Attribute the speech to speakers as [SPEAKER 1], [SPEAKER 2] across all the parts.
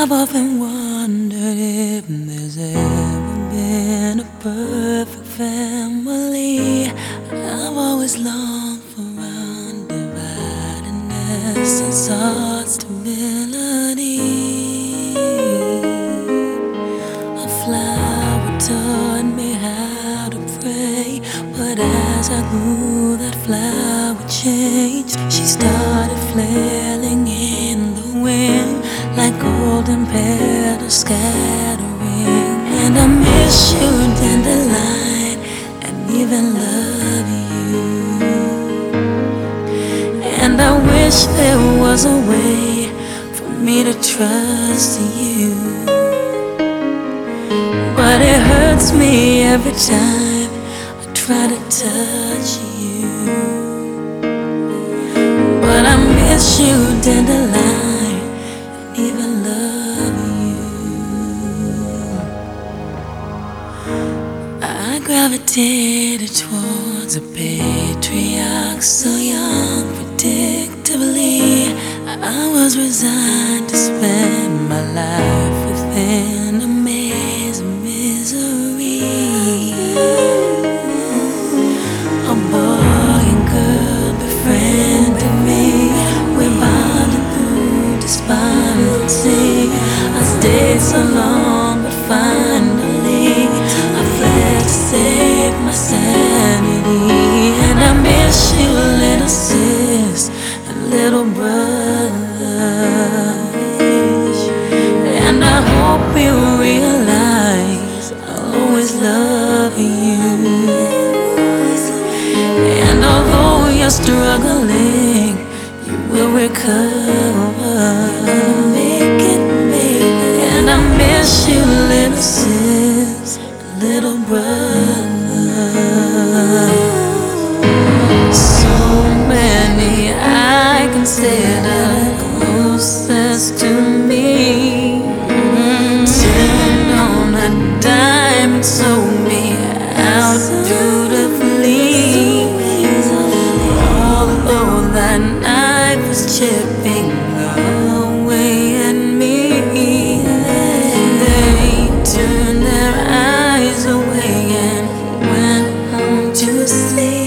[SPEAKER 1] I've often wondered if there's ever been a perfect family. I've always longed for undividedness and sought stability. A flower taught me how to pray, but as I grew, that flower changed. She started flailing in the wind like golden petals scattering. And I miss you, dandelion, and even love you. And I wish there was a way for me to trust you, but it hurts me every time I try to touch you. But I miss you, dandelion, and even love you. I gravitated towards a patriarch so young, predictably. I was resigned to spend my life within a maze of misery. A boy and girl befriended me. We bonded through despondency. I stayed so long, but finally I fled to save my sanity. And I miss you, little sis and little brother. And I hope you realize I'll always love you. And although you're struggling, you will recover. Make it, baby. And I miss you, little sis, little brother. So many I consider closest to me. Turned on a dime and sold me out beautifully. Although that knife was chipping away at me, they turned their eyes away and went home to sleep.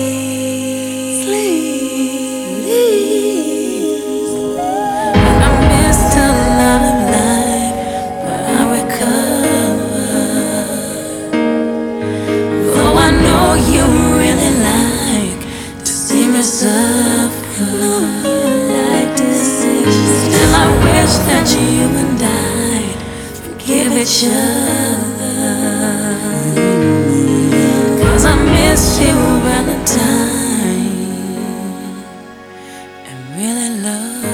[SPEAKER 1] And I missed a lot of life, but I recovered. Though I know you really like to see me suffer, still I wish that you and I'd forgive each other. 'Cause I miss you, Valentine, and really love